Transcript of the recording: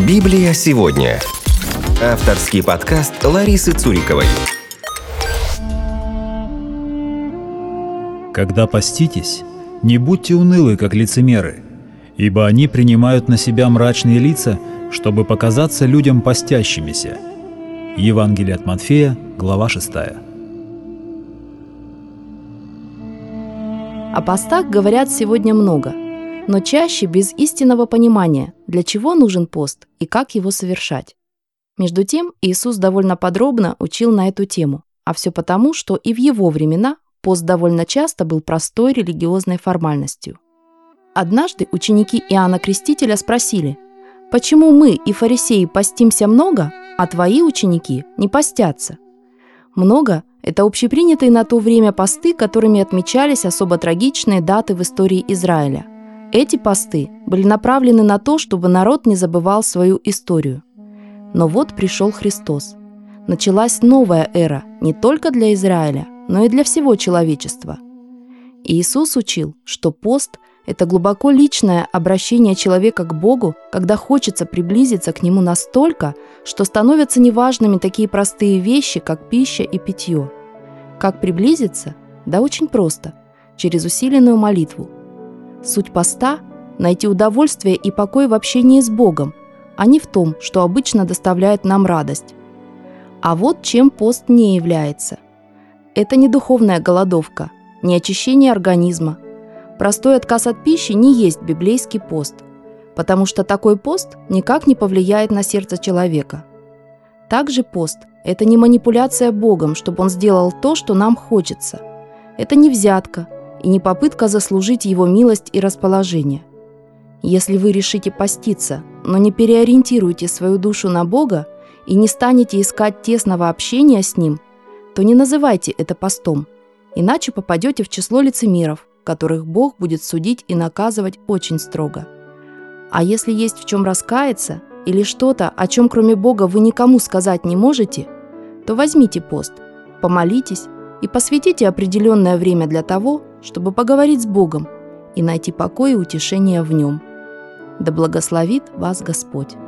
Библия сегодня. Авторский подкаст Ларисы Цуриковой. Когда поститесь, не будьте унылы, как лицемеры, ибо они принимают на себя мрачные лица, чтобы показаться людям постящимися. Евангелие от Матфея, глава 6. О постах говорят сегодня много, но чаще без истинного понимания, для чего нужен пост и как его совершать. Между тем, Иисус довольно подробно учил на эту тему, а все потому, что и в его времена пост довольно часто был простой религиозной формальностью. Однажды ученики Иоанна Крестителя спросили: «Почему мы и фарисеи постимся много, а твои ученики не постятся?» Много – это общепринятые на то время посты, которыми отмечались особо трагичные даты в истории Израиля. Эти посты были направлены на то, чтобы народ не забывал свою историю. Но вот пришел Христос. Началась новая эра не только для Израиля, но и для всего человечества. И Иисус учил, что пост – это глубоко личное обращение человека к Богу, когда хочется приблизиться к Нему настолько, что становятся неважными такие простые вещи, как пища и питье. Как приблизиться? Да очень просто – через усиленную молитву. Суть поста – найти удовольствие и покой в общении с Богом, а не в том, что обычно доставляет нам радость. А вот чем пост не является. Это не духовная голодовка, не очищение организма. Простой отказ от пищи не есть библейский пост, потому что такой пост никак не повлияет на сердце человека. Также пост – это не манипуляция Богом, чтобы Он сделал то, что нам хочется. Это не взятка и не попытка заслужить Его милость и расположение. Если вы решите поститься, но не переориентируете свою душу на Бога и не станете искать тесного общения с Ним, то не называйте это постом, иначе попадете в число лицемеров, которых Бог будет судить и наказывать очень строго. А если есть в чем раскаяться или что-то, о чем кроме Бога вы никому сказать не можете, то возьмите пост, помолитесь и посвятите определенное время для того, чтобы поговорить с Богом и найти покой и утешение в Нем. Да благословит вас Господь!